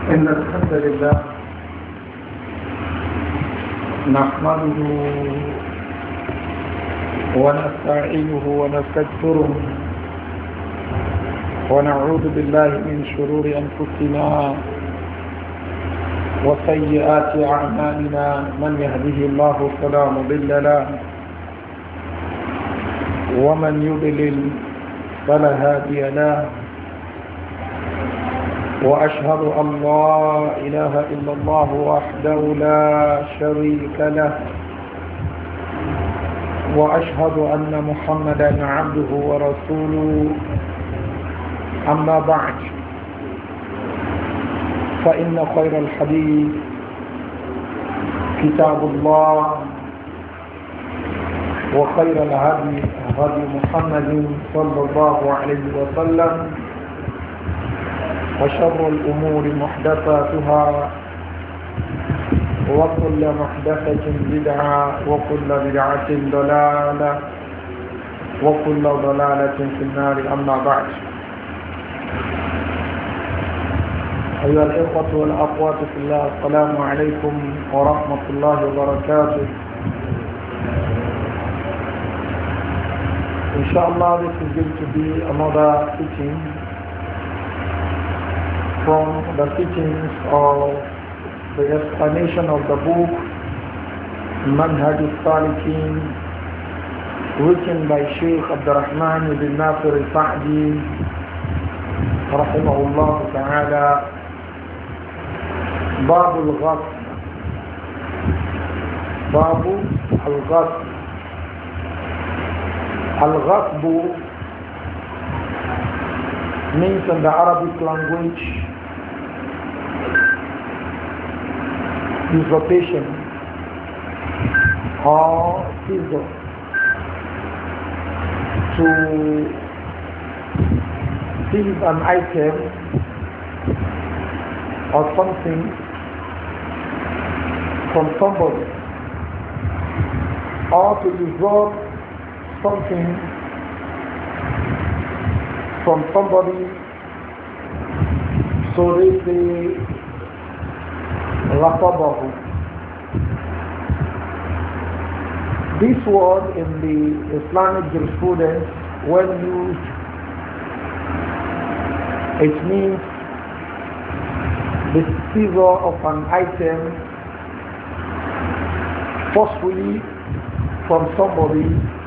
إن الحمد لله نحمده ونستعينه ونستغفره ونعوذ بالله من شرور أنفسنا وسيئات أعمالنا من يهده الله فلا مضل له ومن يضلل فلا هادي له وأشهد أن لا إله إلا الله وحده لا شريك له وأشهد أن محمدا عبده ورسوله أما بعد فإن خير الحديث كتاب الله وخير الهدي هدي محمد صلى الله عليه وسلم وشر الأمور محدثاتها وكل محدثة بدعة وكل بدعة ضلالة وكل ضلالة في النار أما بعد أيها الإخوة والأخوات في الله السلام عليكم ورحمة الله وبركاته. Inshallah, this is going to be another teaching from the teachings of the explanation of the book Manhaj al-Salikin, written by Sheikh Abdurrahman ibn Nasir al-Sa'di rahimahullah ta'ala. باب الغصب. باب الغصب. الغصب means in the Arabic language usurpation or seizure, to seize an item or something from somebody, or to usurp something from somebody, so they say Rafabahu. This word in the Islamic jurisprudence, when used, it means the seizure of an item forcefully from somebody.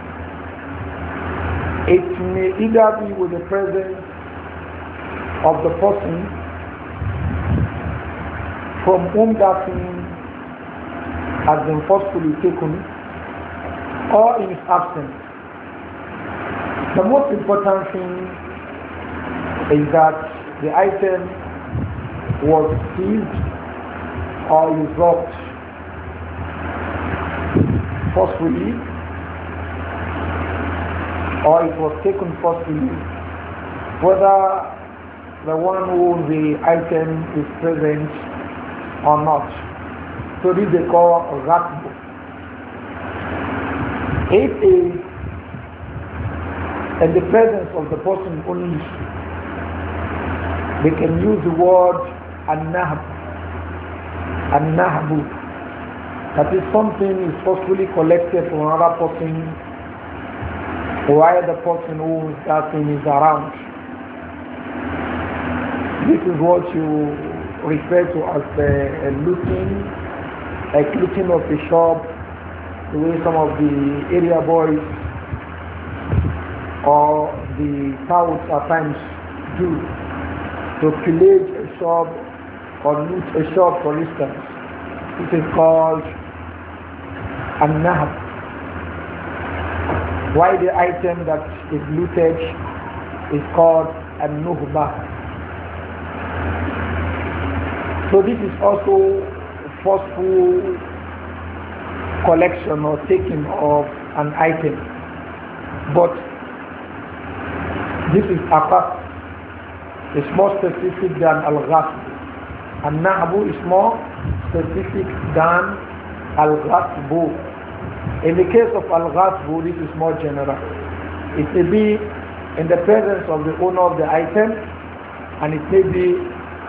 It may either be with the presence of the person from whom that thing has been forcefully taken, or in his absence. The most important thing is that the item was seized or usurped forcefully, or it was taken forcefully, whether the one who owns the item is present or not. So this they call Ghasb. It is in the presence of the person only. They can use the word an-nahb. An-nahbu. That is, something is forcefully collected from another person while the person who owns that thing is around. This is what you refer to as a looting, like looting of the shop, the way some of the area boys or the touts at times do, to pillage a shop or loot a shop, for instance. This is called an-nahb. Why the item that is looted is called an-nuhbah. So this is also forceful collection or taking of an item. But this is aqas. It's more specific than al-ghasb. An-nahbu is more specific than al-ghasbu. In the case of al-ghasbu, this is more general. It may be in the presence of the owner of the item, and it may be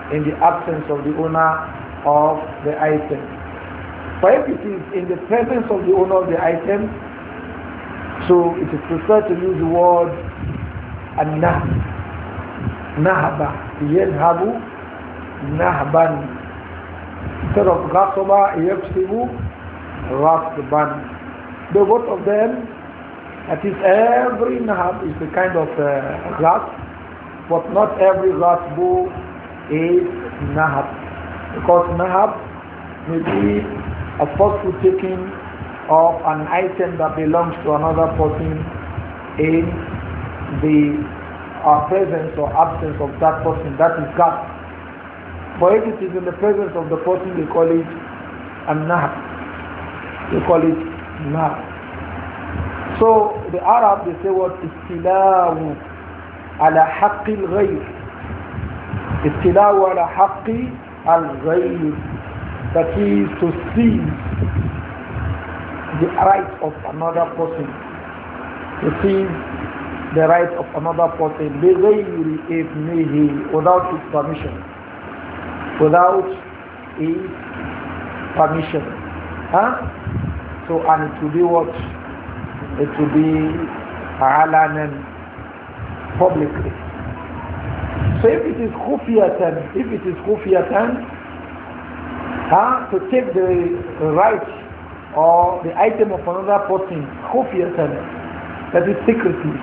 in the absence of the owner of the item. But if it is in the presence of the owner of the item, so it is preferred to use the word an-nahb. Nahaba, yadhabu nahban. Instead of ghasaba, yaksibu ghasban. The both of them, that is, every nahab is a kind of ghas, but not every ghasbu is nahab. Because nahab may be a forceful taking of an item that belongs to another person in the presence or absence of that person. That is ghas. But if it is in the presence of the person, they call it an-nahab. They call it nahab. So the Arab, they say what? Istilawu ala haqqi al-ghayr. Istilawu ala haqqi al-ghayr. That is to seize the right of another person. To seize the right of another person. بِغَيْرِ إِذْنِهِ, without his permission. Without his permission. Huh? So, and it will be what? It will be alanan, publicly. So if it is khufiyatan, to take the right or the item of another person, khufiyatan, that is secretly,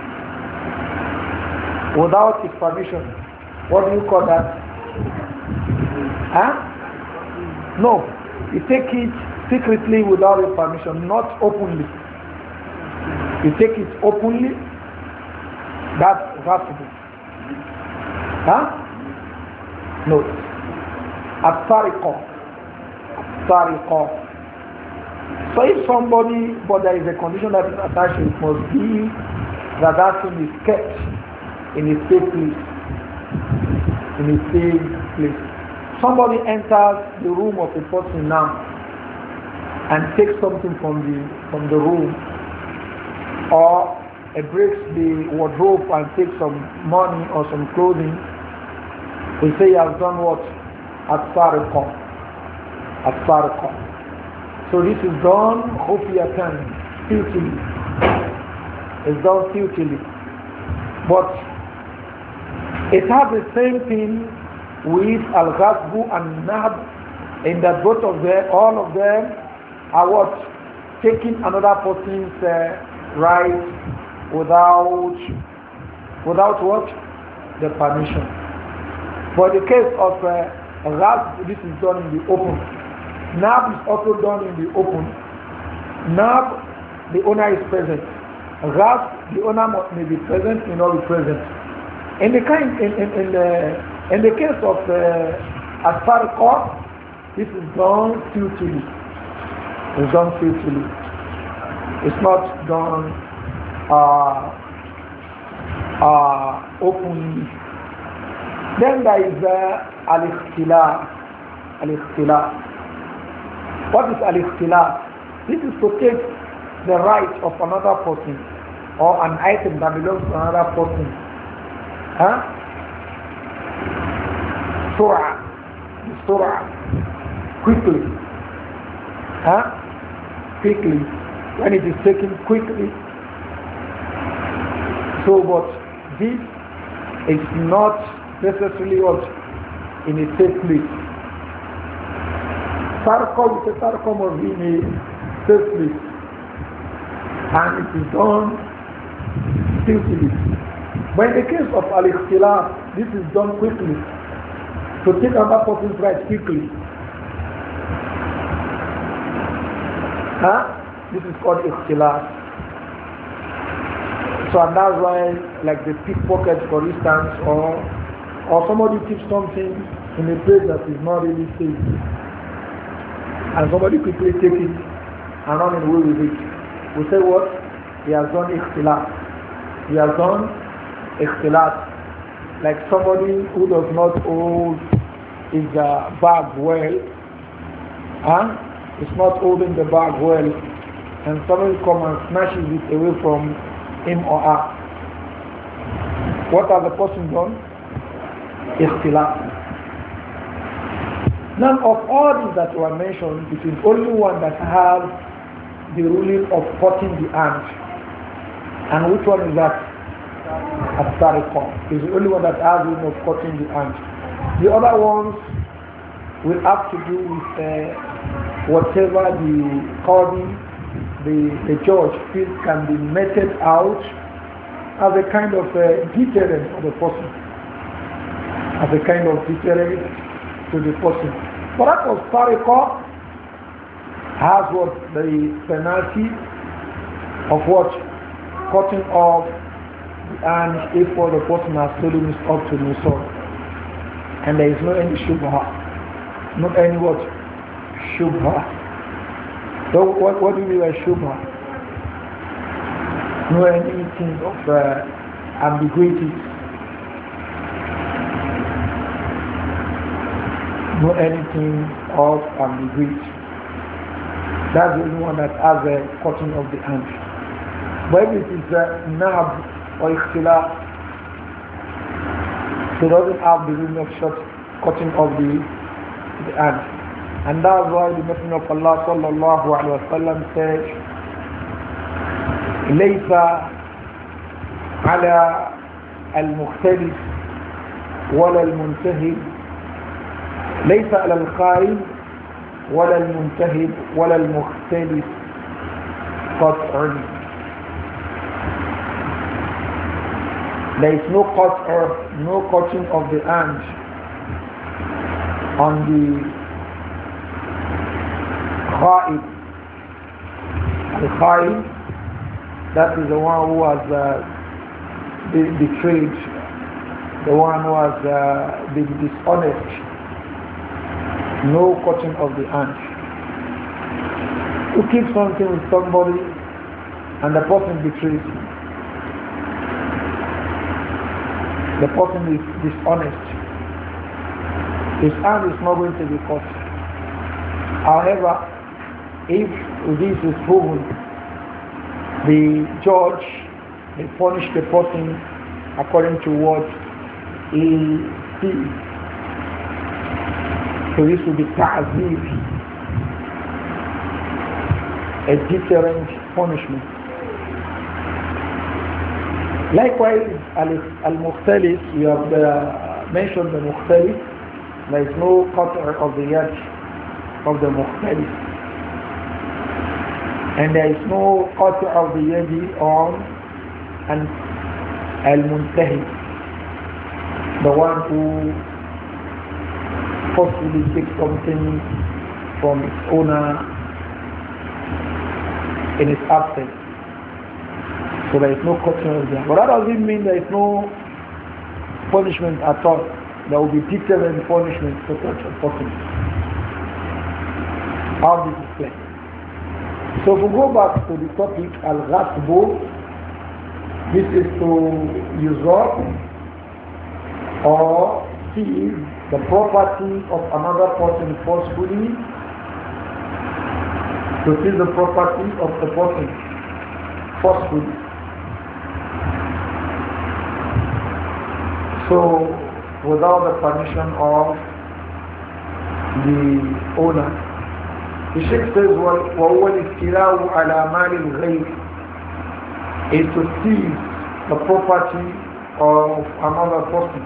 without his permission, what do you call that? No, you take it secretly without his permission, not openly. You take it openly, that's possible. No. At-tariqah. So if somebody, but there is a condition that is attached, it must be that that thing is kept in a safe place. In a safe place. Somebody enters the room of a person now and takes something from the room, or it breaks the wardrobe and takes some money or some clothing, we say he has done what? At-tariqah. So this is done khufiyatan, futilely. It's done futilely. But it has the same thing with al-ghasbu and nahb, in that both of them, all of them are what? Taking another person's right without what? The permission. For the case of ghasb, this is done in the open. Nab is also done in the open. Nab, the owner is present. Ghasb, the owner may be present, may not be present. In the case of at-tariqah, this is done futilely. It's done futilely. It's not done openly. Then there is al-ikhtilaf. What is al-ikhtilaf? This is to take the right of another person or an item that belongs to another person. Surah. Quickly. Quickly. When it is taken quickly. So, but this is not necessarily what in a safe place. Tarqam must be in a safe place. And it is done skillfully. But in the case of al-ikhtilaf, this is done quickly. To take another person's right quickly. This is called ikhtilaf. So and that's why, like the pickpocket, for instance, or somebody keeps something in a place that is not really safe, and somebody quickly take it and run away with it. We say what? He has done ikhtilaf. He has done ikhtilaf. Like somebody who does not hold his bag well, is not holding the bag well, and somebody comes and snatches it away from him or her. What has the person done? Ikhtilaf. Now, of all these that were mentioned, it is only one that has the ruling of cutting the hand. And which one is that? At-tariqah. Is the only one that has the ruling of cutting the hand. The other ones will have to do with whatever the qadi, the judge feels can be meted out as a kind of deterrent for the person. As a kind of deterrent to the person. But that was tariqah has what the penalty of what? Cutting off and if for the person has stolen is up to Nusor. And there is no any shubha. Not any what? Shubha. So what do you mean by shubha? No anything of ambiguity. No anything of ambiguity. That's the only one that has a cutting of the hand. But if it is nab or ikhtilaf, so it doesn't have the rule of short cutting of the hand. And that's why the Messenger of Allah sallallahu alaihi wasallam said, ليس على المختلف ولا المنتهب ليس على الخائن ولا المنتهب ولا المختلف قطع. There is no cutting of the hand on the kha'ib. Al-kha'ib, that is the one who has been betrayed, the one who has been dishonest. No cutting of the hand. You keep something with somebody and the person betrays you. The person is dishonest. His hand is not going to be cut. However, if this is proven, the judge may punish the person according to what he sees. So this will be ta'zib, a deterrent punishment. Likewise, al-mukhtalif, you have mentioned the mukhtalif. There is no qatr of the yad of the mukhtalif. And there is no qatr of the yadi on al-muntahi, the one who possibly takes something from its owner in its absence. So there is no cutting of them. But that doesn't mean there is no punishment at all. There will be deterrent punishment for such a person. How this is clear. So if we go back to the topic, al-ghasbu, this is to usurp or seize the property of another person forcefully, to seize the property of the person forcefully. So, without the permission of the owner. The Sheikh says, وَهُوَ الْإِسْتِلَاءُ عَلَى مَالِ الْغَيْرِ, is to seize the property of another person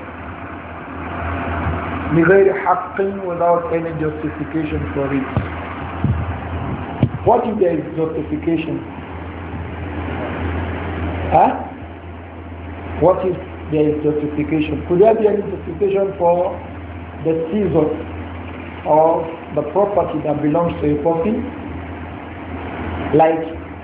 بِغَيْرِ حَقٍّ, without any justification for it. What if there is justification? What if there is justification? Could there be any justification for the seizure of the property that belongs to a person? Like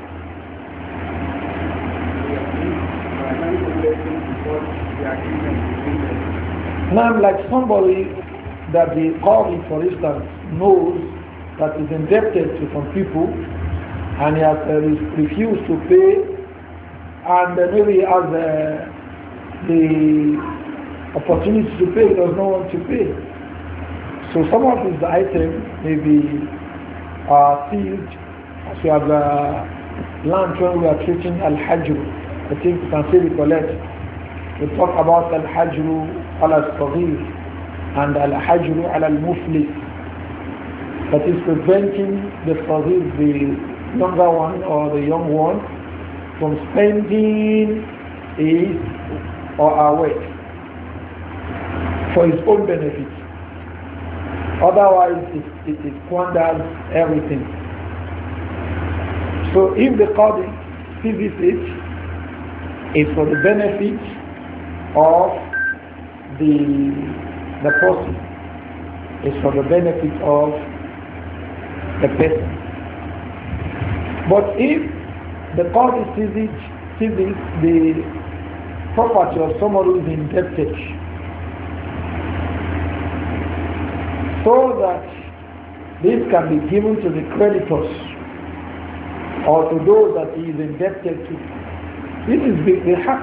now, like somebody that the qadi, for instance, knows that is indebted to some people and he has refused to pay, and maybe he has the opportunity to pay, he does not want to pay. So some of his items may be seized, as we have learned when we are treating al-hajr. I think you can say we collect. We talk about al-hajr ala al-saghir and al-hajr ala al-muflis. that is preventing the Saghir, the younger one or the young one, from spending his or her wealth for his own benefit. Otherwise, it squanders everything. So if the Qadi sees it, it's for the benefit of the person. It's for the benefit of the person. But if the Qadi sees the property of someone who is indebted, so that this can be given to the creditors or to those that he is indebted to. This is the haq,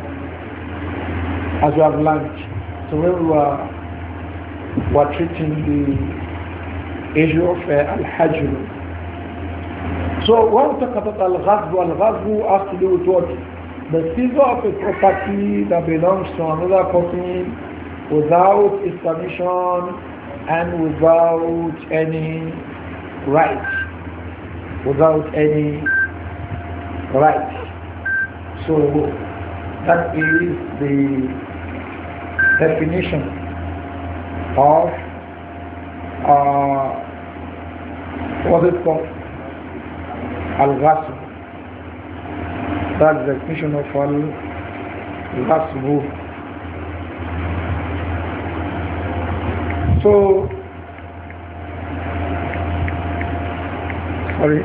as we have learned. So when we were treating the issue of al-hajr. So when we talk about al-ghazbu has to do with what? The seizure of a property that belongs to another person without his permission and without any right. Without any right. So that is the definition of what is called al-ghasb. That's the definition of al-ghasb. So, sorry.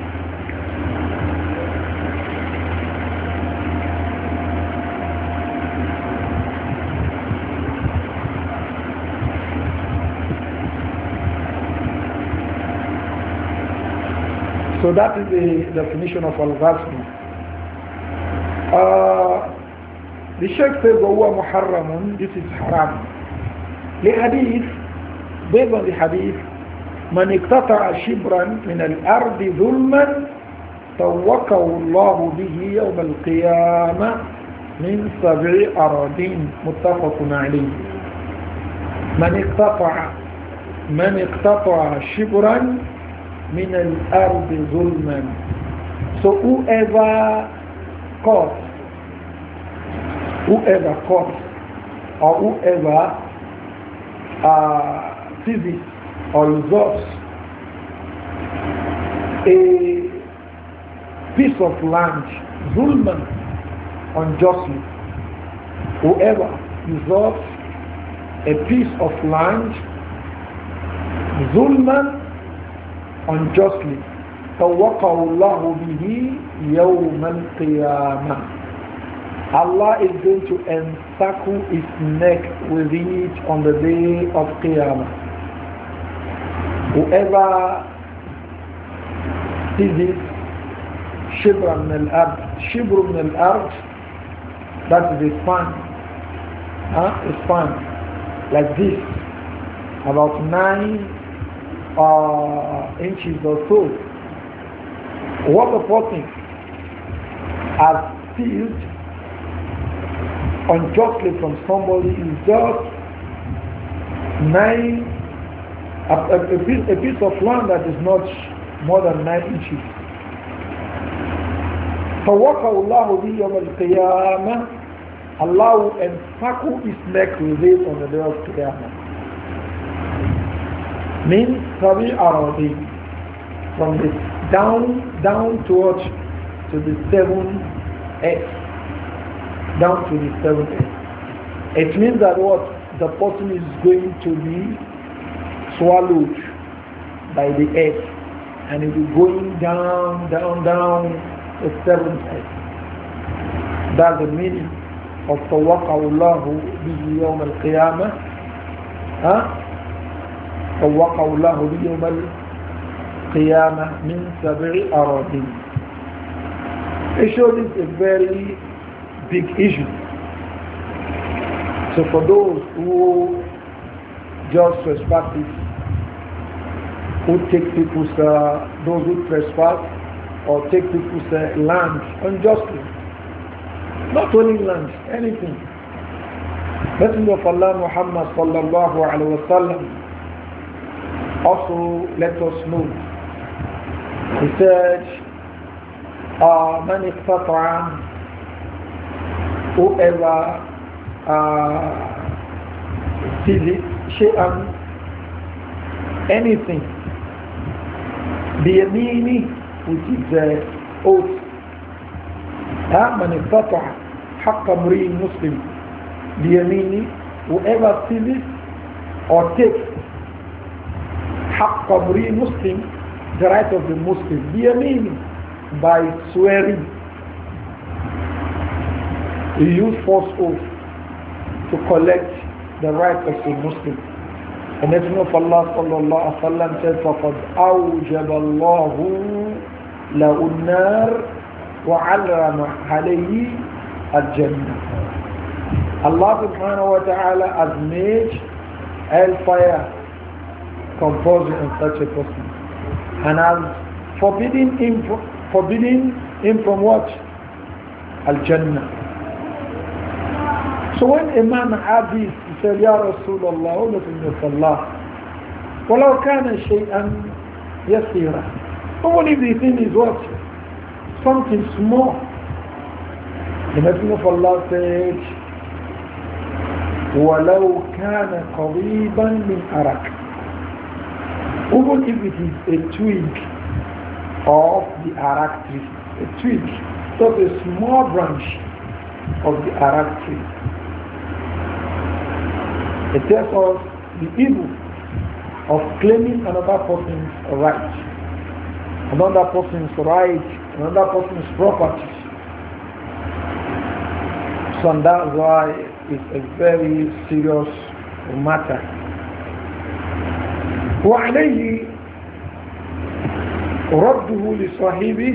So that is the definition of al-ghasb. The Sheikh says, وَهُوَ مُحَرَّمٌ, this is haram. لحديث based on the hadith من اقتطع شبرا من الأرض ظلما توقه الله به يوم القيامة من 7 أراضين متفق عليه. من اقتطع شبرا من الأرض ظلما. So whoever caught or whoever seizes or usurps a piece of land, zulman, unjustly. Whoever usurps a piece of land, zulman, unjustly, توقع الله به يوم القيامة. Allah is going to encircle his neck with it on the day of Qiyamah. Whoever sees it, shibr min al-ard, that is a span, a span like this, about 9 inches or so. What the person has seized unjustly from somebody is just a piece of land that is not more than 9 inches. فَوَقَعُ اللَّهُ بِهِ يَوْمَ الْقِيَامَةِ. Allah will encircle his neck with it on the day of Qiyamah. Means 7 aradin, from the down towards to the 7th. Down to the 7th. It means that what the person is going to be swallowed by the earth, and it is going down the 7th. That's the meaning of توقع الله به يوم القيامة. توقع الله به يوم القيامة من 7 أراضين. It shows it's a very big issue. So for those who just trespass, who take people's, those who trespass or take people's land unjustly, not only land, anything. Messenger of Allah Muhammad sallallahu alaihi wasallam also let us know. He said, Man iqtata'a, whoever sees it, shay'an, anything, biyamini, which is oath. Man iqtata'a haqqa mri'in muslim, biyamini, whoever sees it or takes haqqa mri'in muslim, the right of the Muslim, biyamini, by swearing. You use false oath to collect the right of the Muslim. And Messenger of Allah sallallahu alaihi wasallam said, فَقَدْ أَوْجَبَ اللَّهُ لَهُ النَّارِ وَعَلَّمَ عَلَيْهِ الْجَنَّةِ. Allah subhanahu wa ta'ala has made hellfire compulsory on such a person, and has forbidden him from what? Al-Jannah. So when a man had this, he said, Ya Rasulullah, O Messenger of Allah, وَلَوْ كَانَ شَيْئًا يَسِيرًا. Even if the thing is what? Something small. The Messenger of Allah said, وَلَوْ كَانَ قَرِيبًا مِنْ أَرَكَ. Even if it is a twig of the arak tree, a twig, so a small branch of the arak tree. It tells us the evil of claiming another person's right, another person's property. So that's why it's a very serious matter. وعليه رده لصاحبه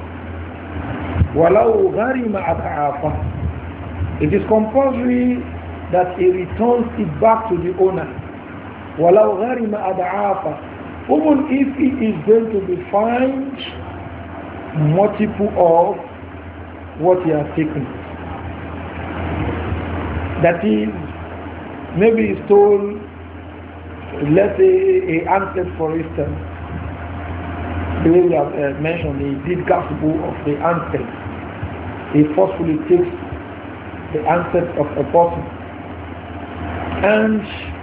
ولو غرم أضعافه. It is compulsory that he returns it back to the owner. ولو غرم أضعافه. Even if he is going to be fined multiple of what he has taken. That is, maybe he stole, let's say, a handset, for instance. The way we have mentioned, he did gospel of the handset. He forcefully takes the handset of a person. And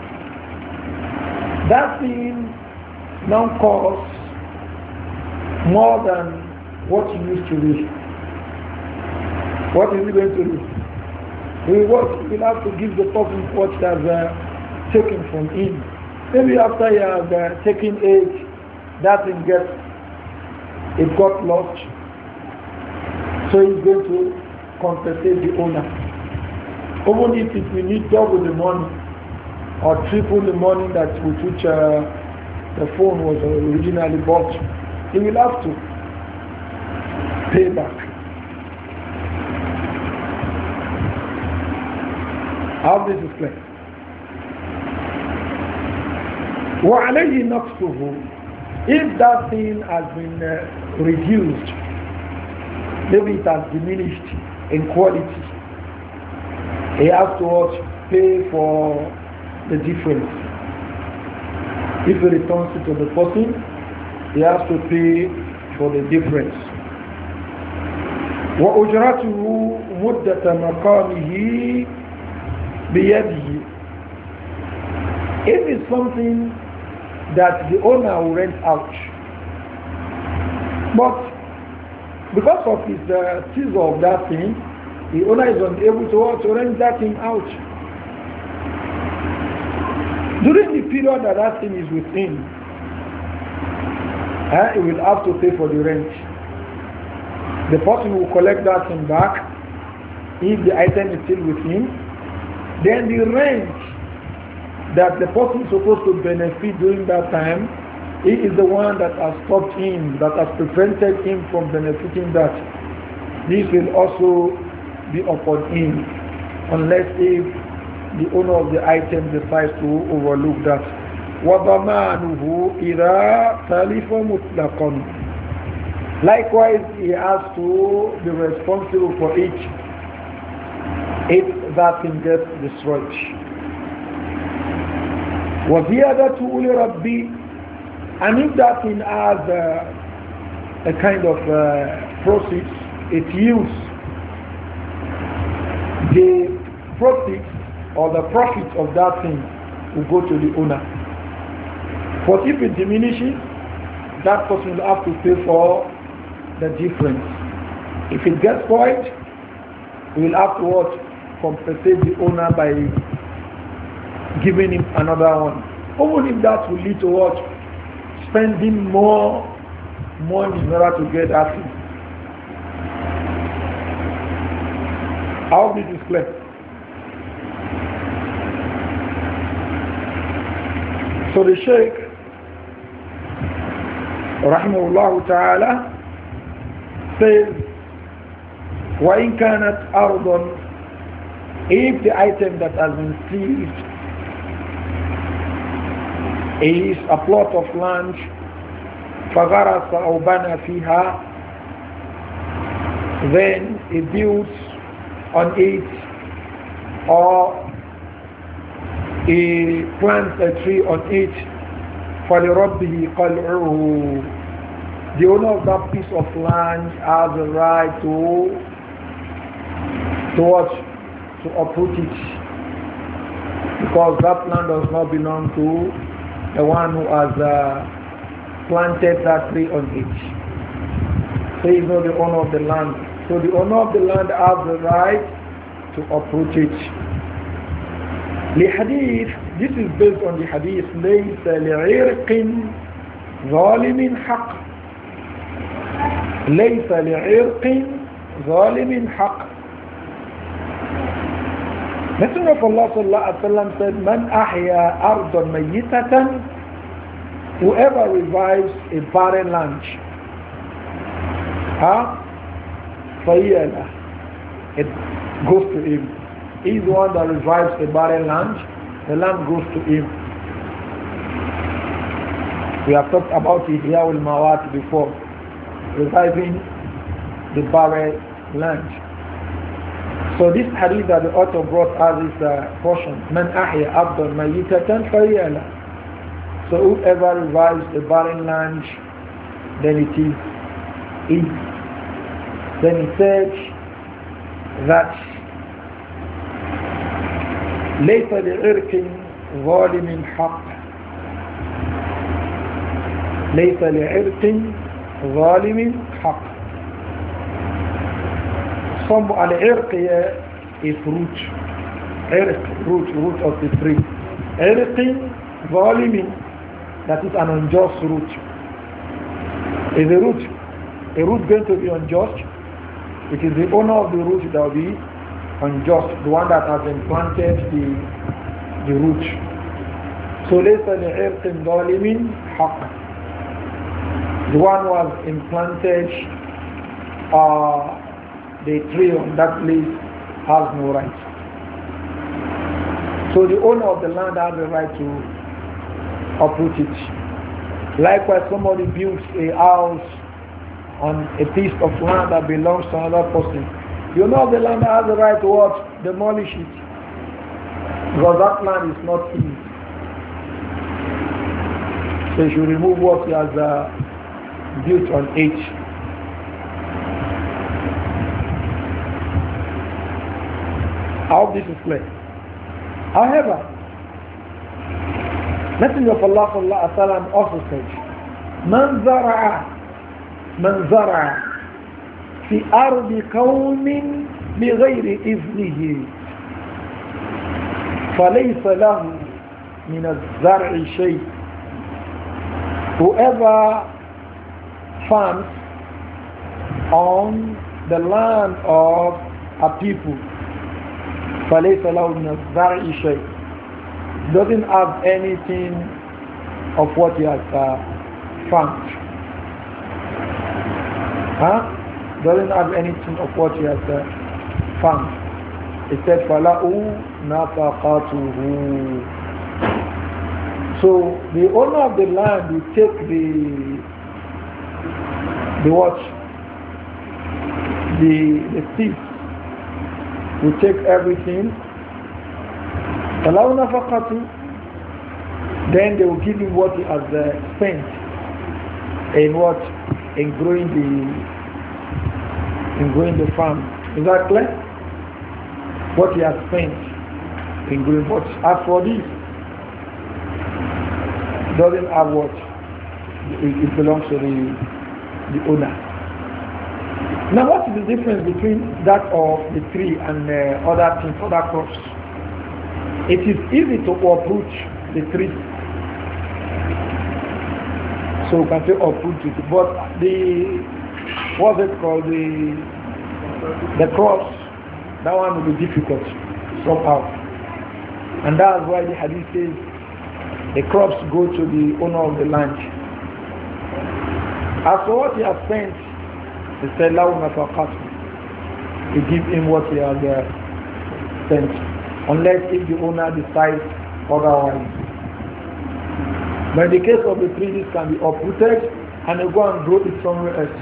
that thing now costs more than what he used to do. What is he going to do? He will have to give the person what he has taken from him. Maybe after he has taken age, that thing got lost. So he's going to compensate the owner. Even if it will need double the money or triple the money that with which the phone was originally bought, he will have to pay back. How this is clear. وَعَلَيْهِ نَقْصُهُ. If that thing has been reduced, maybe it has diminished in quality, he has to pay for the difference. If he returns it to the person, he has to pay for the difference. وَأُجْرَتُهُ مُدَّةَ مَقَامِهِ بِيَدِهِ. If it's something that the owner will rent out, but because of his seizure of that thing, the owner is unable to rent that thing out. During the period that that thing is with him, he will have to pay for the rent. The person will collect that thing back if the item is still with him. Then the rent that the person is supposed to benefit during that time, he is the one that has stopped him, that has prevented him from benefiting that. This will also be upon him, unless if the owner of the item decides to overlook that. وَضَمَانُهُ إِذَا تَلِفَ مُطْلَقًا. Likewise, he has to be responsible for it if that thing gets destroyed. وَزِيَادَةُ أُولِي رَبِّ And if that thing has a kind of proceeds, it yields the proceeds or the profit of that thing will go to the owner. But if it diminishes, that person will have to pay for the difference. If it gets spoiled, we will have to what? Compensate the owner by giving him another one. Even if that will lead to what? Spending more money in order to get that thing. How will it display? So the Shaykh rahimahullah ta'ala says, وَإِنْ كَانَتْ أَرْضًا, if the item that has been seized is a plot of land, فَغَرَسَ أَوْ بَنَى فِيهَا, then he builds on it or he plants a tree on it, فَلِرَبِّهِ قَلْعُهُ, the owner of that piece of land has the right to what? To uproot it, because that land does not belong to the one who has planted that tree on it. So he is not the owner of the land. So the owner of the land has the right to uproot it. لحديث, this is based on the hadith, ليس لعرق ظالم حق, ليس لعرق ظالم حق. Messenger of Allah sallallahu alaihi wasallam said, "Man ahya ardan mayyitatan," whoever revives a barren land, فَيَلَهُ, it goes to him. He is the one that revives a barren land. The land goes to him. We have talked about Ihya al-Mawat before, reviving the barren land. So this hadith that the author brought as this portion, Man ahya abdan mayyitatan fayyala. So whoever revives the barren land, then it is his. Then he said that ليس لعرق ظالم حق, ليس لعرق ظالم حق. Some al-irq is root. Irq, root of the tree. Irqin, zalimin, that is an unjust root. Is a root going to be unjust? It is the owner of the root that will be unjust, the one that has implanted the root. So ليس لعرق ظالم حق. The one who has implanted the tree on that place has no right. So the owner of the land has the right to uproot it. Likewise, somebody builds a house on a piece of land that belongs to another person. The owner of the land has the right to what? Demolish it. Because that land is not his. So he should remove what he has built on it. I hope this is clear. However, Messenger of Allah sallallahu alaihi wasallam also said, "Man zara'a fi ardi qawmin bighayri iznihi, falaysa lahu min az-zar'i shay." Whoever farms on the land of a people, فَلَيْسَ لَهُ مِنَ الزَّرْعِ شَيْءٍ, doesn't have anything of what he has farmed. Doesn't have anything of what he has farmed. It said فَلَهُ نَفَقَاتُهُ. So the owner of the land will take the what? The seeds. We take everything, then they will give him what he has spent in what? In growing the farm. Is that clear? What he has spent in growing. But as for this, doesn't have what? It belongs to the owner. Now what is the difference between that of the tree and other things, other crops? It is easy to uproot the tree. So we can say uproot it. But what's it called? The crops, that one will be difficult somehow. And that's why the hadith says the crops go to the owner of the land. As for what he has spent, he said, he give him what he has spent. Unless if the owner decides otherwise. But in the case of the tree, this can be uprooted and they go and grow it somewhere else.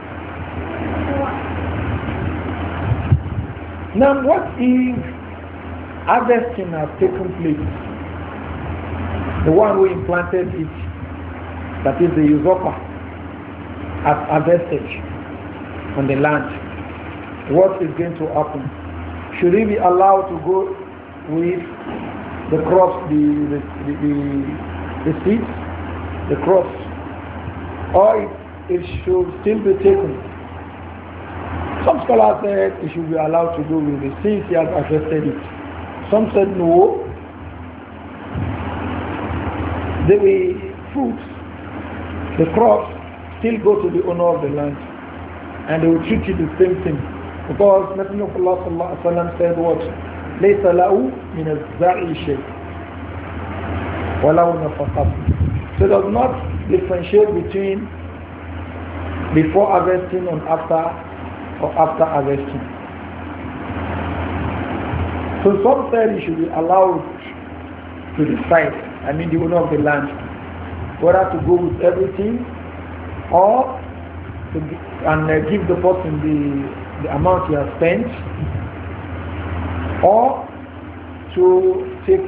Now what if harvesting has taken place? The one who implanted it, that is the usurper, has harvested on the land. What is going to happen? Should he be allowed to go with the crops, the seeds, the crops, or it should still be taken? Some scholars said he should be allowed to go with it since he has harvested it. Some said no. The fruits, the crops, still go to the owner of the land, and they will treat it the same thing. Because Messenger of Allah sallallahu alaihi wasallam said what? ليس له من الزرع شيء وله نفقته. So it does not differentiate between before harvesting and after harvesting. So some said he should be allowed to decide, the owner of the land, whether to go with everything or to give the person the amount he has spent, or to take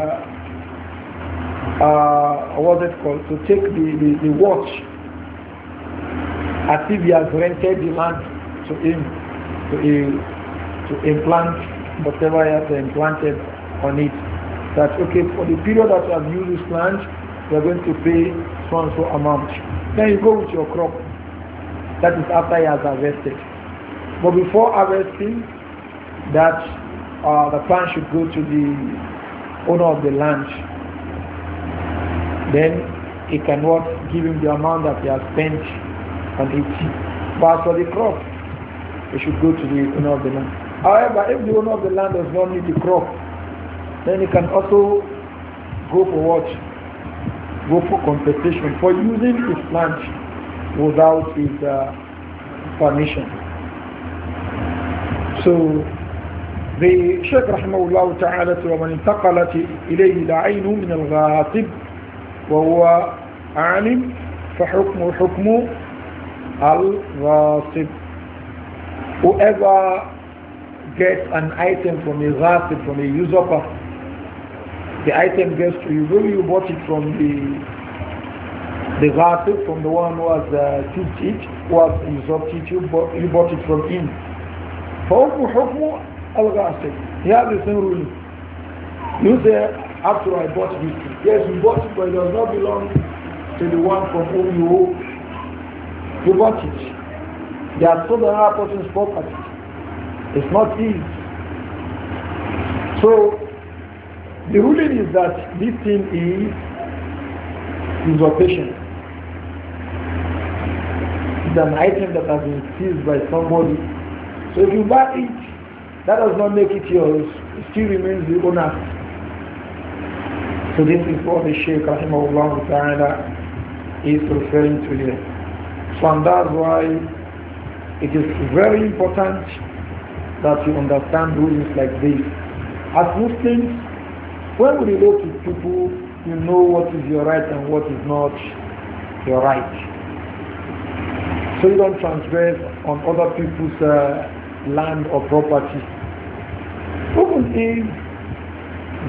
what's it called? To take the watch as if he has rented the land to him to implant whatever he has implanted on it. That okay, for the period that you have used this land, you are going to pay so and so amount. Then you go with your crop. That is after he has harvested. But before harvesting, that the plant should go to the owner of the land. Then he cannot give him the amount that he has spent on it. But for the crop, it should go to the owner of the land. However, if the owner of the land does not need the crop, then he can also go for what? Go for compensation for using his land without his permission. So the Shaykh rahimahullah ta'ala ومن انتقلت إليه العين من الغاصب وهو عالم فحكم حكم الغاصب. Whoever gets an item from a ghasib, from a usurper, the item gets to you. Maybe you bought it from the ghasib, from the one who has took it, who has usurped it, you bought it from him. فَحُكْمُ حُكْمُ الْغَاسِبِ. He has the same ruling. You say, after I bought this thing. Yes, you bought it, but it does not belong to the one from whom you bought it. They are sold another person's property. It's not his. So, the ruling is that this thing is usurpation. It's an item that has been seized by somebody. So if you buy it, that does not make it yours. It still remains the owner. So this is what the Shaykh rahimahullah ta'ala is referring to here. So and that's why it is very important that you understand rulings like this. As Muslims, when we relate to people, you know what is your right and what is not your right. So you don't transgress on other people's land or property. Even if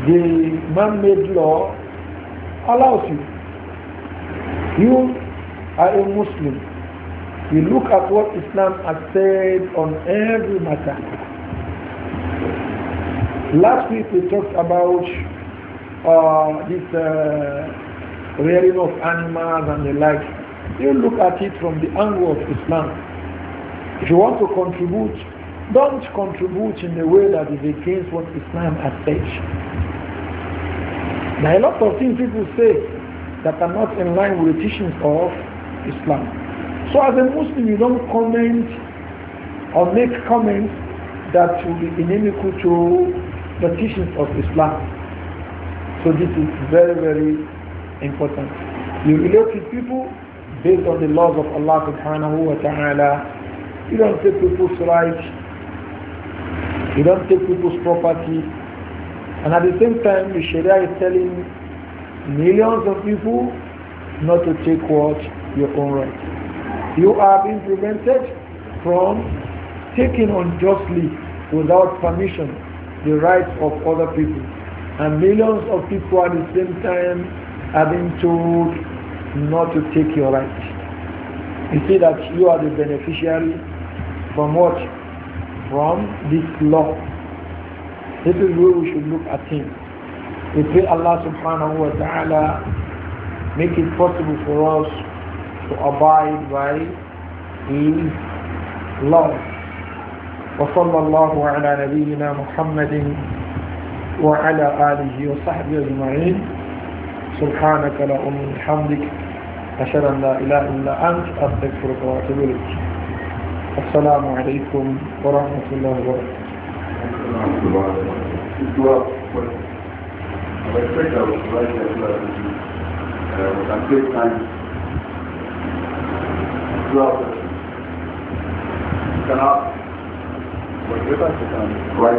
the man-made law allows you, you are a Muslim, you look at what Islam has said on every matter. Last week we talked about this rearing of animals and the like. You look at it from the angle of Islam. If you want to contribute, don't contribute in a way that is against what Islam has said. There are a lot of things people say that are not in line with the teachings of Islam. So as a Muslim, you don't comment or make comments that will be inimical to the teachings of Islam. So this is very, very important. You relate with people based on the laws of Allah subhanahu wa ta'ala. You don't take people's rights. You don't take people's property. And at the same time, the Sharia is telling millions of people not to take what? Your own rights. You are being prevented from taking unjustly without permission the rights of other people. And millions of people at the same time are being told not to take your rights. You see that you are the beneficiary from what? From this law. This is where we should look at things. We pray Allah subhanahu wa ta'ala make it possible for us to abide by His law. وصلى الله على نبينا محمد وعلى آله وصحبه أجمعين سبحانك اللهم وبحمدك أشهد أن لا إله إلا أنت أستغفرك وأتوب إليك السلام عليكم ورحمة الله وبركاته. Right.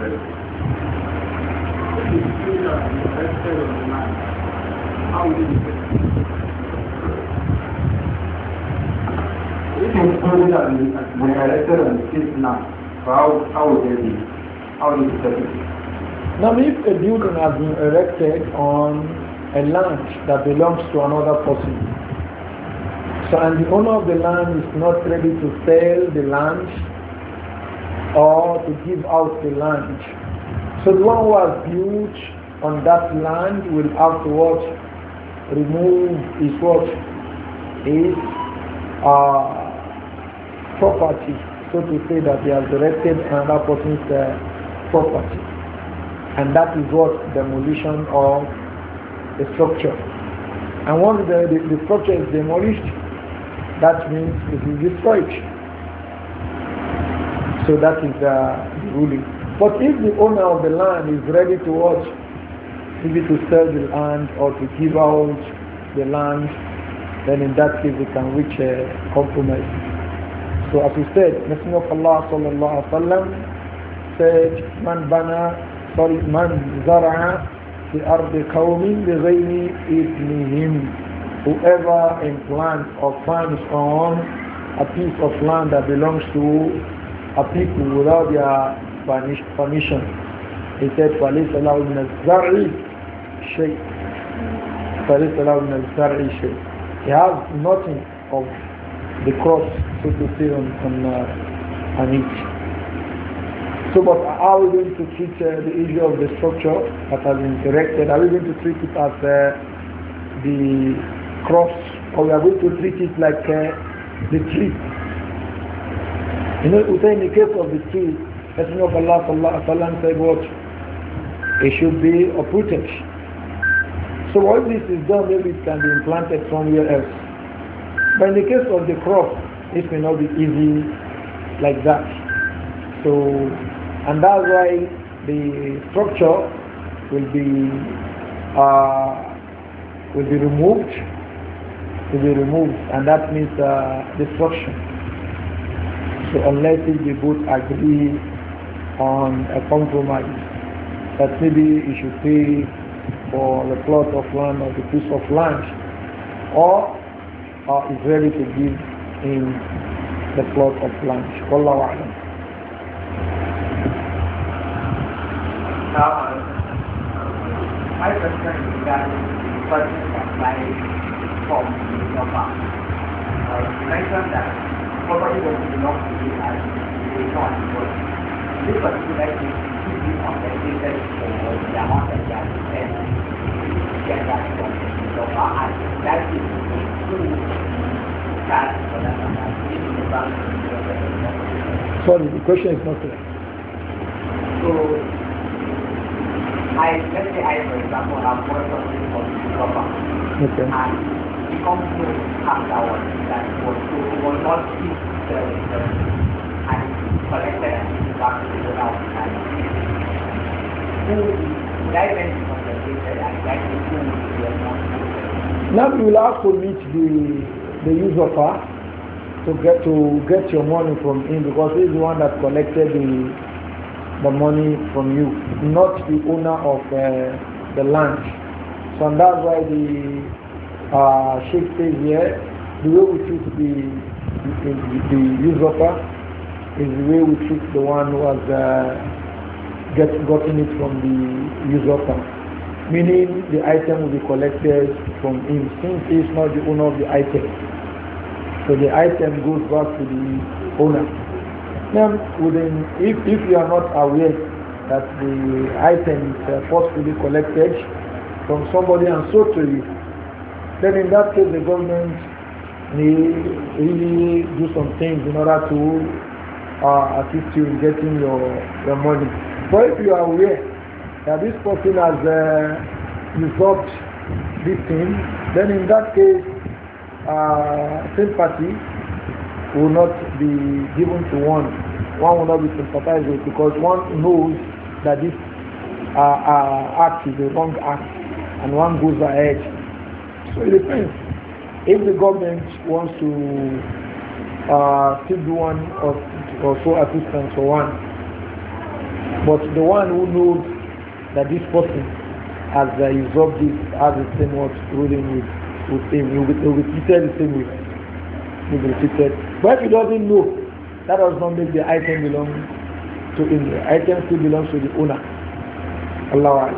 If you put it on the erected on the street now, how would they be? How do you set it? Now if a building has been erected on a land that belongs to another person, so and the owner of the land is not ready to sell the land or to give out the land, so the one who has built on that land will have to what? Remove his what? His property, so to say that he has erected another person's property. And that is what demolition of the structure. And once the structure is demolished, that means it is destroyed. So that is the ruling. But if the owner of the land is ready to watch, maybe to sell the land or to give out the land, then in that case we can reach a compromise. So as we said, Messenger of Allah sallallahu alaihi wasallam said, Man zara'a fi ardi qawmin bi ghayri idnihim. Whoever implants or plants on a piece of land that belongs to a people without their permission, he said, فَلَيْسَ لَهُ مِنَ الزَّرْعِ شَيْءٍ. فَلَيْسَ لَهُ مِنَ الزَّرْعِ شَيْءٍ. He has nothing of the cross, so to say, on it. So, but how are we going to treat the issue of the structure that has been erected? Are we going to treat it as the cross, or we are going to treat it like the tree? You know, we say in the case of the tree, Messenger of Allah sallallahu alaihi wasallam said what? It should be uprooted. So once this is done, maybe it can be implanted somewhere else. But in the case of the crop, it may not be easy like that. So, and that's why the structure will be removed. And that means destruction. So unless they both agree on a compromise, that maybe you should pay for the plot of land or the piece of land, or is ready to give in the plot of land. Wallahu a'lam. My question is regarding the person that buys from your bank. you mentioned that property doesn't belong to you as a non, but this particular case should be compensated for the amount that they have spent to get that from the developer, and that is true cash for that amount. This is the bank. Sorry, the question is not clear. So, let's say I, for example, have bought something for the developer. Okay. And the company afterwards that was not fixed and collected and given back to the owner of the time. Would I then be compensated and that is who will be responsible? Now you will have to meet the user to get your money from him, because he's the one that collected the money from you, not the owner of the land. So and that's why the Sheikh says here, the way we treat the usurper is the way we treat the one who has gotten it from the usurper. Meaning the item will be collected from him since he is not the owner of the item. So the item goes back to the owner. Now, if you are not aware that the item is forcefully collected from somebody and sold to you, then in that case the government may really do some things in order to assist you in getting your money. But if you are aware that this person has resolved this thing, then in that case sympathy will not be given to one. One will not be sympathized with, because one knows that this act is a wrong act, and one goes ahead. So it depends. If the government wants to still do one or so assistance for one, but the one who knows that this person has resolved this, has the same what ruling with him, he will be treated the same way. He will be treated. But if he doesn't know, that does not make the item belong to him. The item still belongs to the owner. Allah.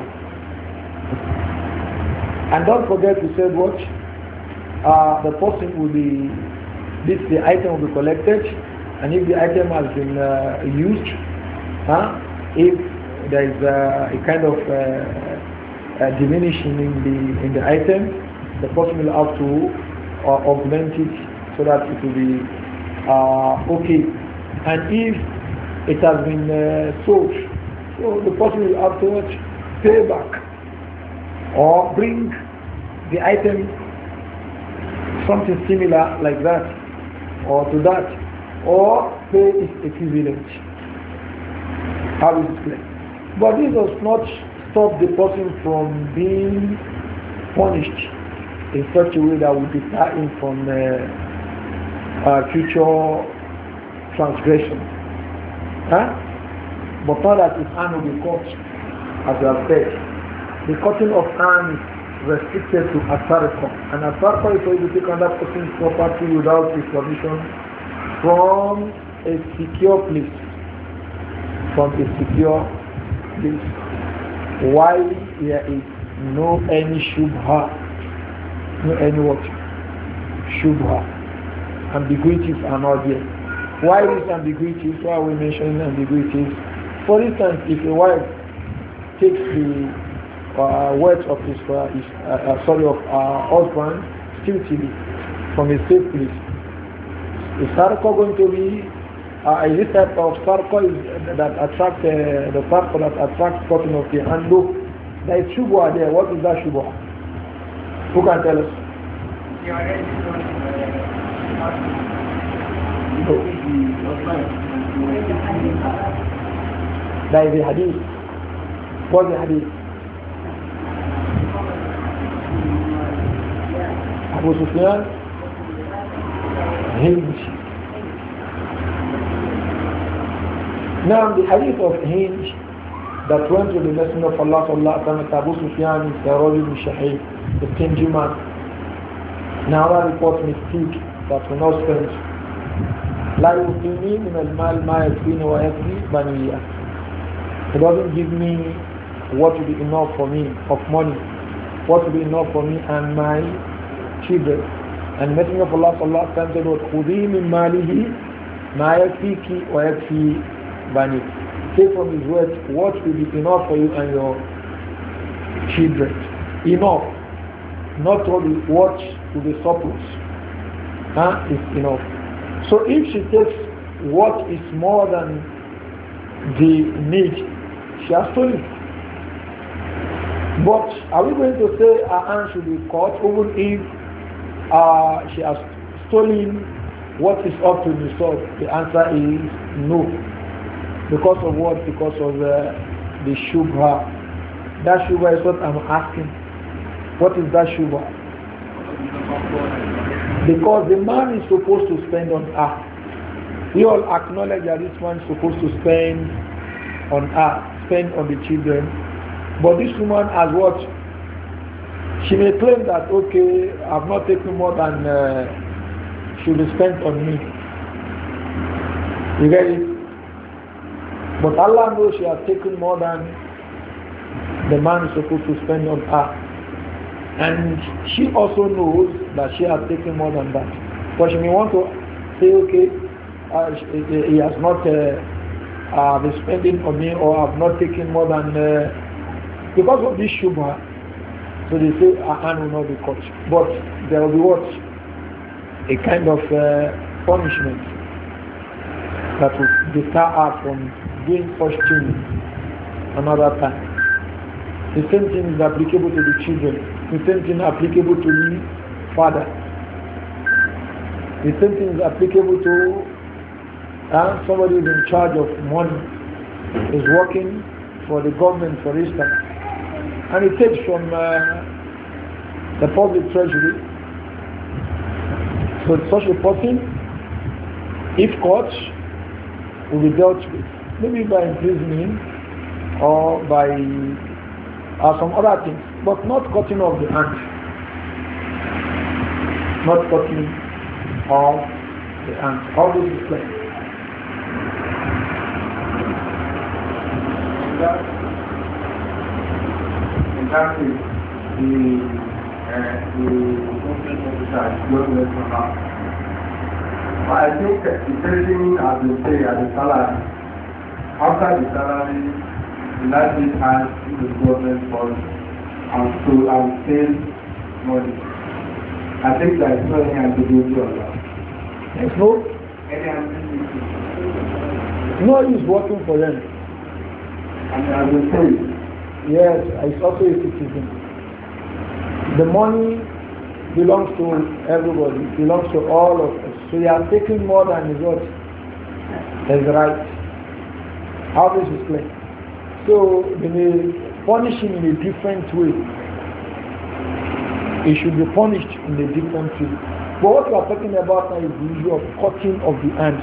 And don't forget to say what the person will be, the item will be collected, and if the item has been used, if there is a kind of diminishing in the item, the person will have to augment it so that it will be okay. And if it has been sold, so the person will have to pay back or bring the item something similar like that or to that, or pay its equivalent. How is it clear? But this does not stop the person from being punished in such a way that would deter him from future transgression. But not that his hand will be cut, as you have said. The cutting of hand is restricted to asarqa, and asarqa is for you to take another person's property without his permission from a secure place. From a secure place. Why there is no any shubha, no any what? Shubha. Ambiguities are not there. Why is ambiguities? Why are we mentioning ambiguities? For instance, if a wife takes the words of his husband stealthily from a safe place, is sarqa going to be is this type of sarqa that attracts the sarqa that attracts cutting of the hand? No, there is shubha there. What is that shubha? Who can tell us? There is a hadith. What's the hadith? Abu Sufyan Hind. Now the hadith of Hind that went to the Messenger of Allah sallallahu alaihi wasallam, Abu Sufyan is the Rajul Shahid, the stingy man. Now that report mistake that we not spend. لا يؤتيني من المال ما يكفيني ويكفي بني. It doesn't give me what will be enough for me of money, what will be enough for me and my children. And the Messenger of Allah sallallahu alaihi wasallam said, "Khudhi min malihi ma yakfiki wa yakfi bani." Take from his words what will be enough for you and your children. Enough, not only what will be surplus. Is enough. So if she takes what is more than the need, she has stolen. But are we going to say her hand should be cut even if she has stolen what is up to the source? The answer is no. Because of what? Because of the shubha. That shubha is what I'm asking. What is that shubha? Because the man is supposed to spend on her. We all acknowledge that this man is supposed to spend on her, spend on the children. But this woman has what? She may claim that, okay, I've not taken more than should be spent on me. You get it? But Allah knows she has taken more than the man is supposed to spend on her. And she also knows that she has taken more than that. But she may want to say, okay, he has not been spending on me, or I've not taken more than, because of this shubha, so they say her hand will not be cut. But there will be what? A kind of punishment that will deter her from doing such things another time. The same thing is applicable to the children. The same thing is applicable to the father. The same thing is applicable to somebody who is in charge of money, is working for the government, for instance, and it takes from the public treasury. So such a person, if caught, will be dealt with, maybe by imprisoning or by some other things, but not cutting off the hand. Not cutting off the hand. How this is clear. In that case, the government officer is not less for her. But I think the person has been paid as a salary. After the salary, the license has the government fund and to save money. I think there is no any ambiguity on that. There's no? Any ambiguity. No, he's working for them. And as I say, yes, he's also a citizen. The money belongs to everybody, belongs to all of us. So you are taking more than his what? His right. How this is clear. So they may punish him in a different way. He should be punished in a different way. But what we are talking about now is the issue of cutting of the hand.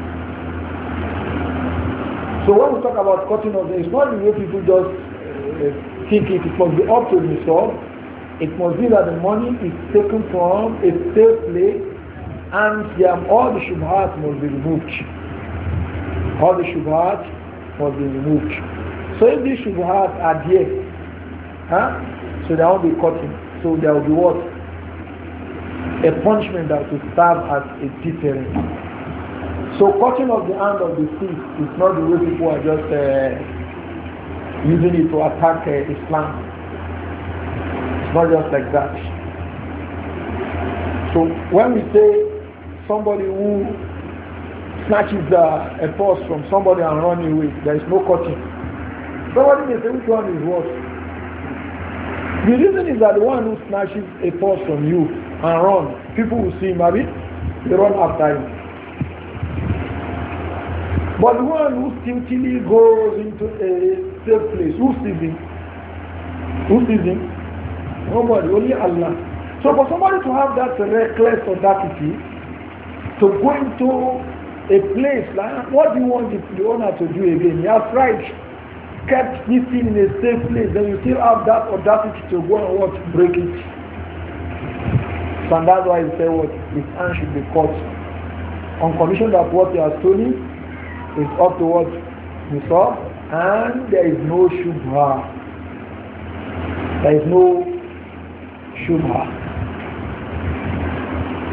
So when we talk about cutting of the hand, it's not the way people just think it. It must be up to themselves. It must be that the money is taken from a safe place, and all the shubhat must be removed. All the shubhat must be removed. So if these shubhat are there, so there won't be cutting. So there will be what? A punishment that will serve as a deterrent. So cutting of the hand of the thief is not the way people are just using it to attack Islam. It's not just like that. So when we say somebody who snatches a purse from somebody and runs away, there is no cutting. Somebody may say which one is worse. The reason is that the one who snatches a purse from you and runs, people will see him, maybe they run after him. But the one who stiltily goes into a safe place, who sees him? Who sees him? Nobody, only Allah. So for somebody to have that reckless audacity, to go into a place like, what do you want the owner to do again? He has tried, kept this thing in a safe place, then you still have that audacity to go and what? Break it. So that's why he said what? His hand should be cut. On condition that what he has stolen is up to what you saw, and there is no shubha. There is no shubha.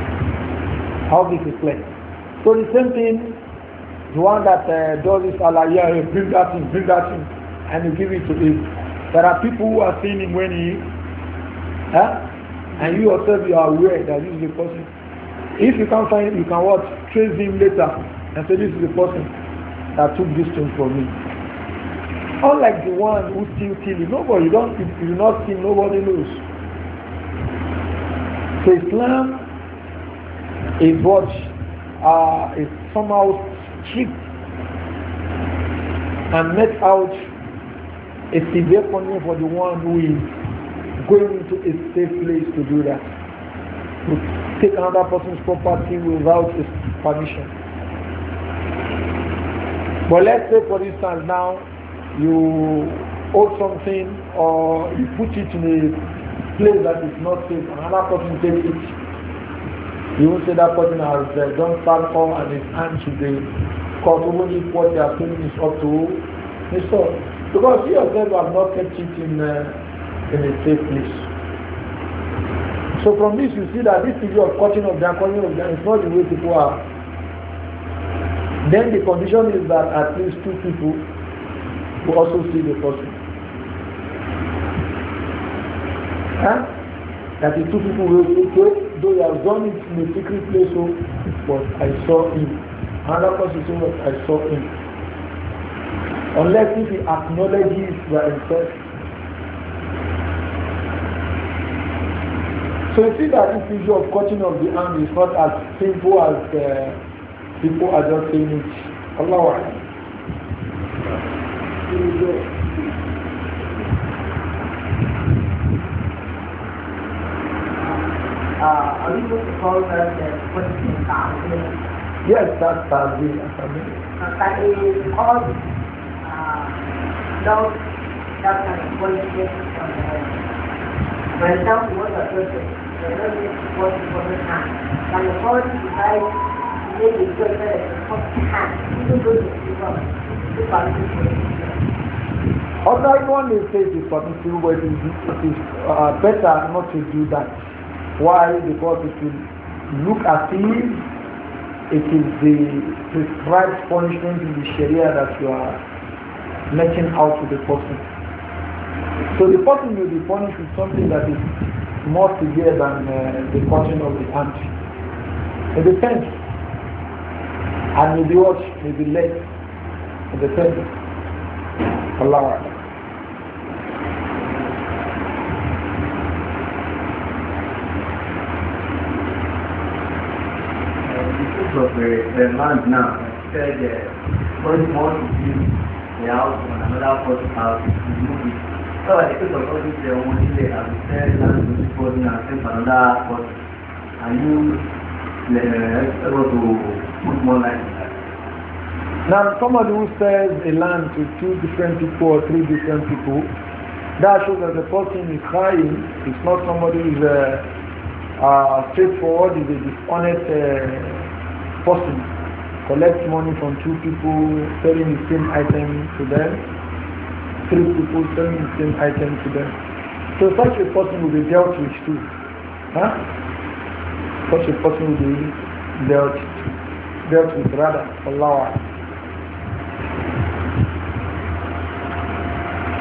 How this is clear. So the same thing, the one that does this Allah, yeah, bring that in, and you give it to him. There are people who are seeing him when he, and you yourself, you are aware that this is the person. If you can't find him, you can what? Trace him later and say this is the person that took this thing from me. Unlike the one who steals, nobody, if you do not steal, nobody knows. So Islam is what is somehow strict and met out a severe punishment for the one who is going into a safe place to do that. To take another person's property without his permission. But let's say for instance now you owe something or you put it in a place that is not safe, another person takes it. You will say that person has done falcon and his hand to the court, even if what they are saying is up to his soul. Because you yourself have not kept it in a safe place. So from this you see that this issue of cutting of them is not the way people are. Then the condition is that at least two people will also see the person. That the two people will say, though you have done it in a secret place, so but I saw him. Another person says, what I saw him. Unless if he acknowledges by himself. So you see that this issue of cutting of the arm is not as simple as people are just saying it. Allah. Are we going to call that positive counseling? Yes, that's Tazi. That is called those that kind of positive from the head. For example, what a person, the person is working for the hand. And the person decides to make a good hand, even though it's other one may say it is permissible, but it is better not to do that. Why? Because it will look as if it is the prescribed punishment in the Sharia that you are making out to the person. So the person will be punished with something that is more severe than the cutting of the hand. It depends. And maybe what? Maybe less. It depends. Allah. Of the land now, said one more to build the house on another person's house to move it. So I think of all this one day I will sell land to this person and send another person. Are you able to put more light on that? Now somebody who sells a land to two different people or three different people, that shows that the person is crying. It's not somebody who is straightforward, is a dishonest person. Collects money from two people, selling the same item to them, three people selling the same item to them. So such a person will be dealt with too. Such a person will be dealt with rather. Allah.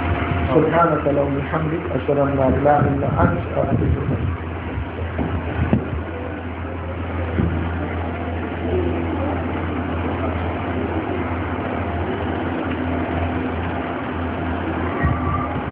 سبحانك اللهم وبحمدك أشهد أن لا إله إلا أنت أستغفرك